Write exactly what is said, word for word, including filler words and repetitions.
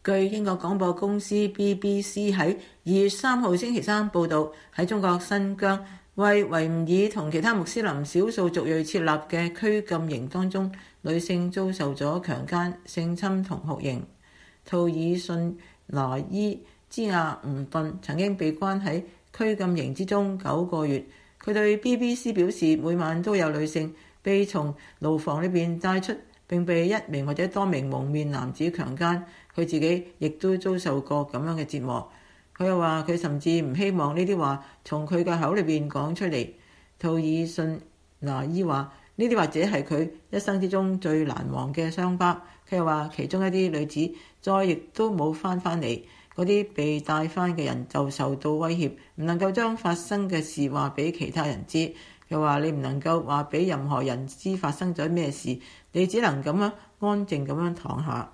據英國廣播公司 B B C 喺二月三號星期三報導，喺中國新疆為維吾爾同其他穆斯林少數族裔設立嘅拘禁營當中，女性遭受咗強姦、性侵同酷刑。圖爾遜拿伊茲亞吳頓曾經被關喺拘禁營之中九個月。佢對 B B C 表示，每晚都有女性被從牢房裏邊帶出，並被一名或者多名蒙面男子強姦。佢自己亦都遭受過咁樣嘅折磨。佢又話佢甚至唔希望呢啲話從佢嘅口裏邊講出嚟。圖爾遜拿伊話呢啲或者係佢一生之中最難忘嘅傷疤。佢又話其中一啲女子再亦都冇翻返嚟，嗰啲被帶翻嘅人就受到威脅，唔能夠將發生嘅事話俾其他人知。佢話你唔能夠話俾任何人知發生咗咩事，你只能咁樣安靜咁樣躺下。